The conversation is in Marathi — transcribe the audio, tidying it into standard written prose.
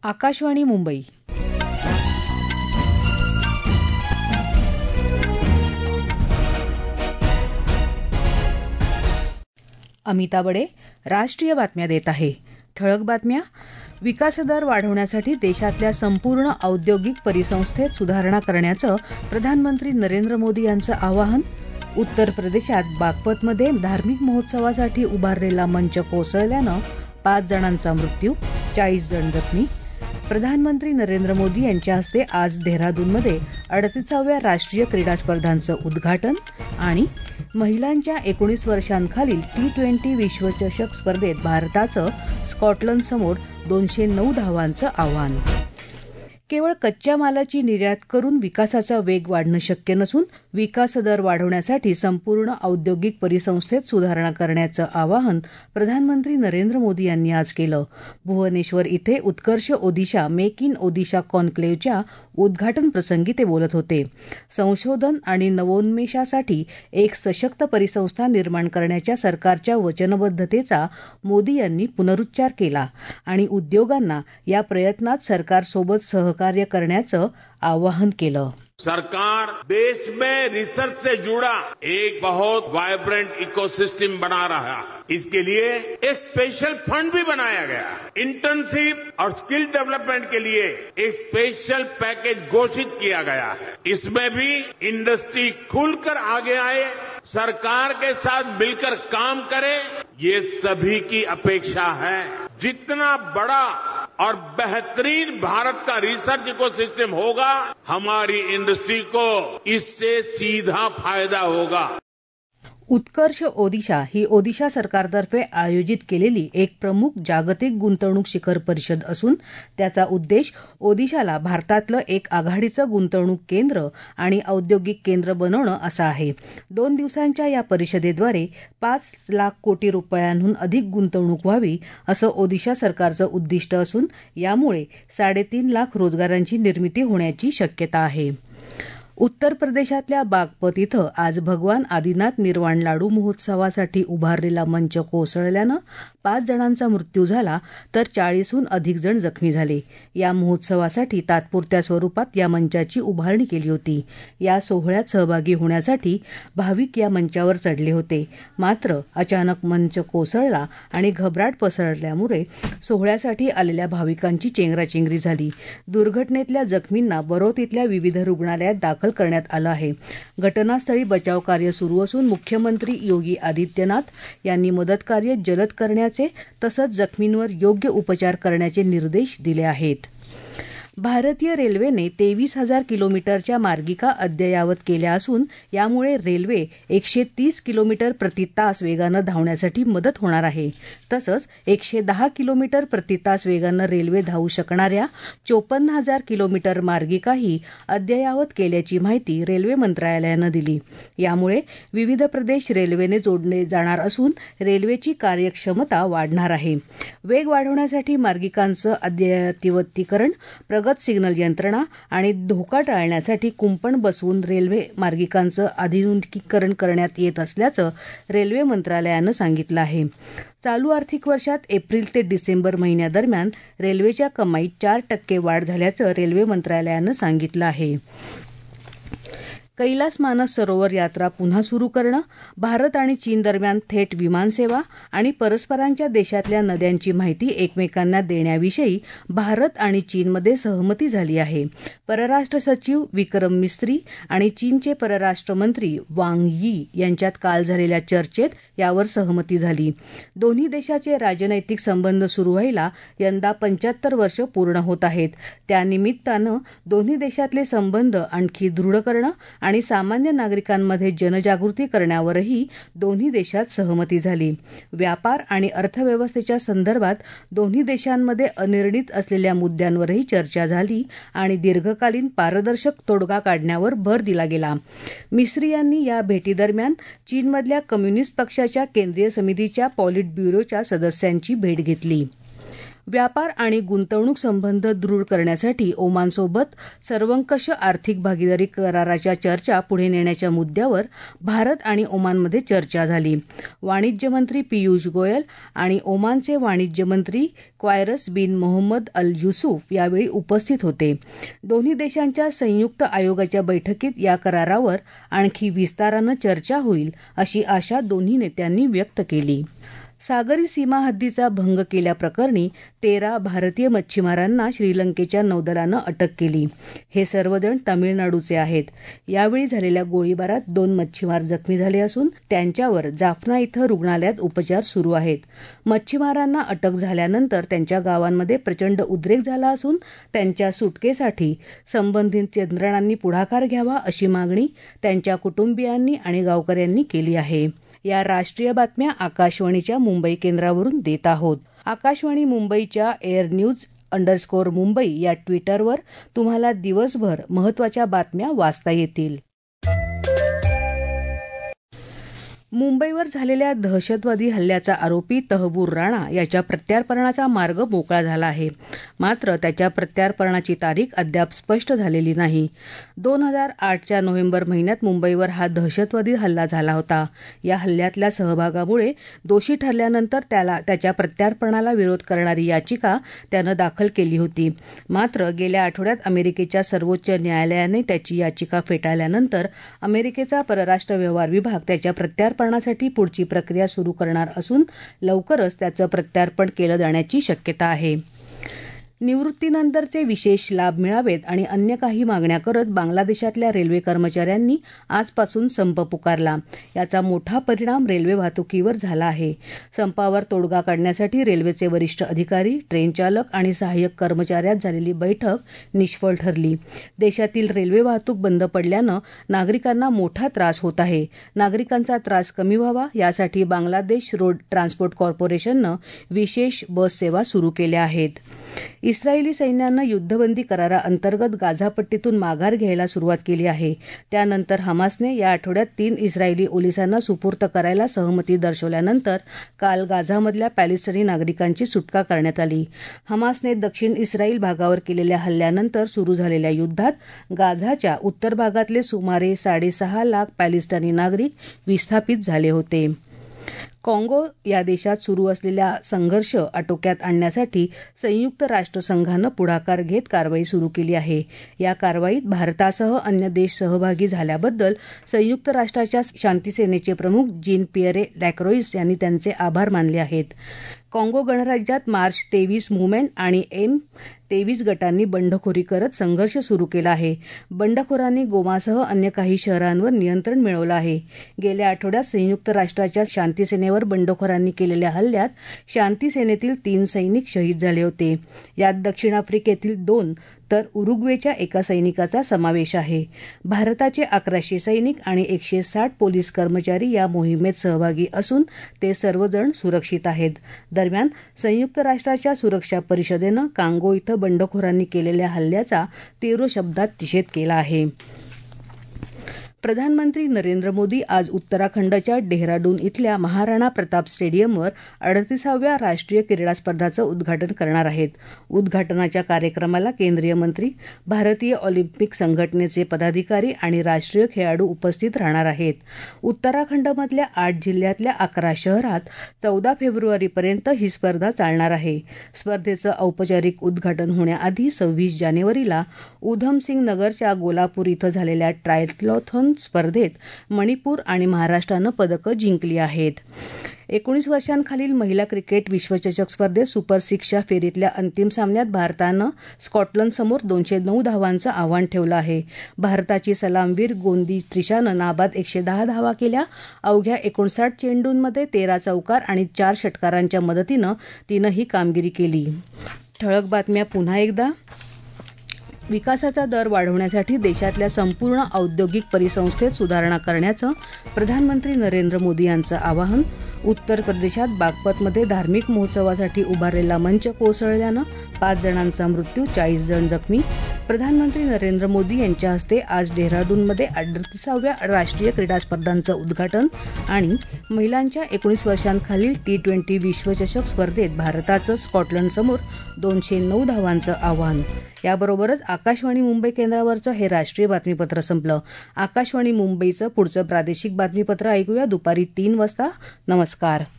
आकाशवाणी मुंबई. अमिता बडे राष्ट्रीय बातम्या देत आहे. ठळक बातम्या. विकासदर वाढवण्यासाठी देशातल्या संपूर्ण औद्योगिक परिसंस्थेत सुधारणा करण्याचं प्रधानमंत्री नरेंद्र मोदी यांचं आवाहन. उत्तर प्रदेशात बागपतमध्ये धार्मिक महोत्सवासाठी उभारलेला मंच कोसळल्यानं 5 जणांचा मृत्यू, 40 जण जखमी. प्रधानमंत्री नरेंद्र मोदी यांच्या हस्ते आज डेहराडूनमध्ये 38व्या राष्ट्रीय क्रीडा स्पर्धांचं उद्घाटन. आणि महिलांच्या 19 वर्षांखालील T20 विश्वचषक स्पर्धेत भारताचं स्कॉटलंडसमोर 209 धावांचं आव्हान. केवळ कच्च्या मालाची निर्यात करून विकासाचा वेग वाढणं शक्य नसून विकासदर वाढवण्यासाठी संपूर्ण औद्योगिक परिसंस्थेत सुधारणा करण्याचं आवाहन प्रधानमंत्री नरेंद्र मोदी यांनी आज केलं. भुवनेश्वर इथे उत्कर्ष ओदिशा मेक इन ओदिशा कॉन्क्लेव्हच्या उद्घाटनप्रसंगी ते बोलत होते. संशोधन आणि नवोन्मेषासाठी एक सशक्त परिसंस्था निर्माण करण्याच्या सरकारच्या वचनबद्धतेचा मोदी यांनी पुनरुच्चार केला आणि उद्योगांना या प्रयत्नात सरकारसोबत सहकार्य करण्याचं आवाहन केलं. सरकार देश में रिसर्च से जुड़ा एक बहुत वाइब्रेंट इकोसिस्टम बना रहा है. इसके लिए एक स्पेशल फंड भी बनाया गया. इंटर्नशिप और स्किल डेवलपमेंट के लिए एक स्पेशल पैकेज घोषित किया गया है. इसमें भी इंडस्ट्री खुलकर आगे आए, सरकार के साथ मिलकर काम करे, ये सभी की अपेक्षा है. जितना बड़ा और बेहतरीन भारत का रिसर्च इकोसिस्टम होगा, हमारी इंडस्ट्री को इससे सीधा फायदा होगा. उत्कर्ष ओदिशा ही ओदिशा सरकारतर्फे आयोजित केलेली एक प्रमुख जागतिक गुंतवणूक शिखर परिषद असून त्याचा उद्देश ओदिशाला भारतातलं एक आघाडीचं गुंतवणूक केंद्र आणि औद्योगिक केंद्र बनवणं असा आहे. 2 दिवसांच्या या परिषदेद्वारे 5 लाख कोटी रुपयांहून अधिक गुंतवणूक व्हावी असं ओदिशा सरकारचं उद्दिष्ट असून यामुळे 3.5 लाख रोजगारांची निर्मिती होण्याची शक्यता आहे. उत्तर प्रदेशातल्या बागपत इथं आज भगवान आदिनाथ निर्वाण लाडू महोत्सवासाठी उभारलेला मंच कोसळल्यानं 5 जणांचा मृत्यू झाला तर 40हून अधिक जण जखमी झाले. या महोत्सवासाठी तात्पुरत्या स्वरूपात या मंचाची उभारणी केली होती. या सोहळ्यात सहभागी होण्यासाठी भाविक या मंचावर चढले होते. मात्र अचानक मंच कोसळला आणि घबराट पसरल्यामुळे सोहळ्यासाठी आलेल्या भाविकांची चेंगराचेंगरी झाली. दुर्घटनेतल्या जखमींना बरोत इथल्या विविध रुग्णालयात दाखल करण्यात आलं आहे. घटनास्थळी बचाव कार्य सुरू असून मुख्यमंत्री योगी आदित्यनाथ यांनी मदतकार्य जलद करण्याचे तसंच जखमींवर योग्य उपचार करण्याचे निर्देश दिले आहेत. भारतीय रेल्वेने 23,000 किलोमीटरच्या मार्गिका अद्ययावत केल्या असून यामुळे रेल्वे 130 किलोमीटर प्रति तास वेगानं धावण्यासाठी मदत होणार आहे. तसंच 110 किलोमीटर प्रति तास वेगानं रेल्वे धावू शकणाऱ्या 54,000 किलोमीटर मार्गिकाही अद्ययावत केल्याची माहिती रेल्वे मंत्रालयानं दिली. यामुळे विविध प्रदेश रेल्वेने जोडले जाणार असून रेल्वेची कार्यक्षमता वाढणार आहे. वेग वाढवण्यासाठी मार्गिकांचं अद्ययावतीकरण, प्रगत सिग्नल यंत्रणा आणि धोका टाळण्यासाठी कुंपण बसवून रेल्वे मार्गिकांचं आधुनिकीकरण करण्यात येत असल्याचं रेल्वे मंत्रालयानं सांगितलं आहे. चालू आर्थिक वर्षात एप्रिल ते डिसेंबर महिन्यादरम्यान रेल्वेच्या कमाईत 4% वाढ झाल्याचं रेल्वे मंत्रालयानं सांगितलं आहे. कैलास मानस सरोवर यात्रा पुन्हा सुरू करणं, भारत आणि चीन दरम्यान थेट विमानसेवा आणि परस्परांच्या देशातल्या नद्यांची माहिती एकमेकांना देण्याविषयी भारत आणि चीनमध्ये सहमती झाली आहे. परराष्ट्र सचिव विक्रम मिस्री आणि चीनचे परराष्ट्र मंत्री वांग यी यांच्यात काल झालेल्या चर्चेत यावर सहमती झाली. दोन्ही देशाचे राजनैतिक संबंध सुरू व्हायला यंदा 75 वर्ष पूर्ण होत आहेत. त्यानिमित्तानं दोन्ही देशातले संबंध आणखी दृढ करणं आणि सामान्य नागरिकांमध्ये जनजागृती करण्यावरही दोन्ही देशात सहमती झाली. व्यापार आणि अर्थव्यवस्थेच्या संदर्भात दोन्ही देशांमध्ये अनिर्णित असलेल्या मुद्द्यांवरही चर्चा झाली आणि दीर्घकालीन पारदर्शक तोडगा काढण्यावर भर दिला गेला. मिस्री यांनी या भेटीदरम्यान चीनमधल्या कम्युनिस्ट पक्षाच्या केंद्रीय समितीच्या पॉलिट ब्युरोच्या सदस्यांची भेट घेतली. व्यापार आणि गुंतवणूक संबंध दृढ करण्यासाठी ओमानसोबत सर्वंकष आर्थिक भागीदारी कराराच्या चर्चा पुढे नेण्याच्या मुद्द्यावर भारत आणि ओमानमध्ये चर्चा झाली. वाणिज्य मंत्री पियुष गोयल आणि ओमानचे वाणिज्य मंत्री क्वायरस बिन मोहम्मद अल युसूफ यावेळी उपस्थित होते. दोन्ही देशांच्या संयुक्त आयोगाच्या बैठकीत या करारावर आणखी विस्तारानं चर्चा होईल अशी आशा दोन्ही नेत्यांनी व्यक्त केली. सागरी सीमा हद्दीचा भंग केल्याप्रकरणी 13 भारतीय मच्छीमारांना श्रीलंकेच्या नौदलानं अटक केली. हे सर्वजण तामिळनाडूचे आहेत. यावेळी झालेल्या गोळीबारात 2 मच्छीमार जखमी झाले असून त्यांच्यावर जाफना इथं रुग्णालयात उपचार सुरू आहेत. मच्छीमारांना अटक झाल्यानंतर त्यांच्या गावांमध्ये प्रचंड उद्रेक झाला असून त्यांच्या सुटकेसाठी संबंधित यंत्रणांनी पुढाकार घ्यावा अशी मागणी त्यांच्या कुटुंबियांनी आणि गावकऱ्यांनी केली आहे. या राष्ट्रीय बातम्या आकाशवाणीच्या मुंबई केंद्रावरून देत आहोत. आकाशवाणी मुंबईच्या airnews_मुंबई या ट्विटरवर तुम्हाला दिवसभर महत्त्वाच्या बातम्या वाचता येतील. मुंबईवर झालेल्या दहशतवादी हल्ल्याचा आरोपी तहव्वूर राणा याच्या प्रत्यार्पणाचा मार्ग मोकळा झाला आहे. मात्र त्याच्या प्रत्यार्पणाची तारीख अद्याप स्पष्ट झालेली नाही. 2008च्या नोव्हेंबर महिन्यात मुंबईवर हा दहशतवादी हल्ला झाला होता. या हल्ल्यातल्या सहभागामुळे दोषी ठरल्यानंतर त्याच्या प्रत्यार्पणाला विरोध करणारी याचिका त्यानं दाखल केली होती. मात्र गेल्या आठवड्यात अमेरिकेच्या सर्वोच्च न्यायालयाने त्याची याचिका फेटाळल्यानंतर अमेरिकेचा परराष्ट्र व्यवहार विभाग त्याच्या प्रत्यार्पणासाठी पुढची प्रक्रिया सुरू करणार असून लवकरच त्याचं प्रत्यार्पण केलं जाण्याची शक्यता आहे. निवृत्तीनंतरचे विशेष लाभ मिळावेत आणि अन्य काही मागण्या करत बांगलादेशातल्या रेल्वे कर्मचाऱ्यांनी आजपासून संप पुकारला. याचा मोठा परिणाम रेल्वे वाहतुकीवर झाला आहे. संपावर तोडगा काढण्यासाठी रेल्वेचे वरिष्ठ अधिकारी, ट्रेन चालक आणि सहाय्यक कर्मचाऱ्यात झालेली बैठक निष्फळ ठरली. देशातील रेल्वे वाहतूक बंद पडल्यानं नागरिकांना मोठा त्रास होत आहे. नागरिकांचा त्रास कमी व्हावा यासाठी बांगलादेश रोड ट्रान्सपोर्ट कॉर्पोरेशननं विशेष बस सेवा सुरू केल्या आहेत. इस्रायली सैन्यानं युद्धबंदी कराराअंतर्गत गाझापट्टीतून माघार घ्यायला सुरुवात केली आहे. त्यानंतर हमासने या आठवड्यात 3 इस्रायली पोलिसांना सुपूर्त करायला सहमती दर्शवल्यानंतर काल गाझामधल्या पॅलेस्टिनी नागरिकांची सुटका करण्यात आली. हमासने दक्षिण इस्रायल भागावर केलेल्या हल्ल्यानंतर सुरू झालेल्या युद्धात गाझाच्या उत्तर भागातले सुमारे 6.5 लाख पॅलेस्टिनी नागरिक विस्थापित झाले होते. काँगो या देशात सुरू असलेला संघर्ष आटोक्यात आणण्यासाठी संयुक्त राष्ट्रसंघानं पुढाकार घेत कारवाई सुरू केली आहे. या कारवाईत भारतासह अन्य देश सहभागी झाल्याबद्दल संयुक्त राष्ट्राच्या शांतीसेनेचे प्रमुख जीन पियरे लॅक्रोइस यांनी त्यांचे आभार मानले आहेत. काँगो गणराज्यात मार्च 23 मुव्हमेंट आणि M23 गटांनी बंडखोरी करत संघर्ष सुरू केला आहे. बंडखोरांनी गोमासह अन्य काही शहरांवर नियंत्रण मिळवलं आहे. गेल्या आठवड्यात संयुक्त राष्ट्राच्या शांतीसेनेवर बंडखोरांनी केलेल्या हल्ल्यात शांतीसेनेतील 3 सैनिक शहीद झाले होते. यात दक्षिण आफ्रिकेतील 2 तर उरुग्वेच्या एका सैनिकाचा समावेश आहे. भारताचे 1100 सैनिक आणि 160 पोलीस कर्मचारी या मोहिमेत सहभागी असून ते सर्वजण सुरक्षित आहेत. दरम्यान संयुक्त राष्ट्राच्या सुरक्षा परिषदेनं कांगो इथं बंडखोरांनी केलेल्या हल्ल्याचा तीव्र शब्दात निषेध केला आहे. प्रधानमंत्री नरेंद्र मोदी आज उत्तराखंडच्या डेहराडून इथल्या महाराणा प्रताप स्टेडियमवर 38व्या राष्ट्रीय क्रीडा स्पर्धांचं उद्घाटन करणार आहेत. उद्घाटनाच्या कार्यक्रमाला केंद्रीय मंत्री, भारतीय ऑलिम्पिक संघटनेचे पदाधिकारी आणि राष्ट्रीय खेळाडू उपस्थित राहणार आहेत. उत्तराखंडमधल्या 8 जिल्ह्यातल्या 11 शहरात 14 फेब्रुवारीपर्यंत ही स्पर्धा चालणार आहे. स्पर्धेचं औपचारिक उद्घाटन होण्याआधी 26 जानेवारीला उधमसिंग नगरच्या गोलापूर इथं झालेल्या ट्रायथलॉन स्पर्धेत मणिपूर आणि महाराष्ट्रानं पदकं जिंकली आहेत. 19 वर्षांखालील महिला क्रिकेट विश्वचषक स्पर्धेत सुपर 6च्या फेरीतल्या अंतिम सामन्यात भारतानं स्कॉटलंडसमोर 209 धावांचं आव्हान ठेवलं आहे. भारताची सलामवीर गोंदी त्रिशानं नाबाद 110 धावा केल्या. अवघ्या 59 चेंडूंमध्ये 13 चौकार आणि 4 षटकारांच्या मदतीनं तिनं ही कामगिरी केली. ठळक बातम्या पुन्हा एकदा. विकासाचा दर वाढवण्यासाठी देशातल्या संपूर्ण औद्योगिक परिसंस्थेत सुधारणा करण्याचं प्रधानमंत्री नरेंद्र मोदी यांचं आवाहन. उत्तर प्रदेशात बागपतमध्ये धार्मिक महोत्सवासाठी उभारलेला मंच कोसळल्यानं 5 जणांचा मृत्यू, 40 जण जखमी. प्रधानमंत्री नरेंद्र मोदी यांच्या हस्ते आज डेहराडूनमध्ये 38व्या राष्ट्रीय क्रीडा स्पर्धांचं उद्घाटन आणि महिलांच्या 19 वर्षांखालील T20 विश्वचषक स्पर्धेत भारताचं स्कॉटलंडसमोर 209 धावांचं आव्हान. याबरोबरच आकाशवाणी मुंबई केंद्रावरचं हे राष्ट्रीय बातमीपत्र संपलं. आकाशवाणी मुंबईचं पुढचं प्रादेशिक बातमीपत्र ऐकूया दुपारी 3 वाजता. नमस्कार.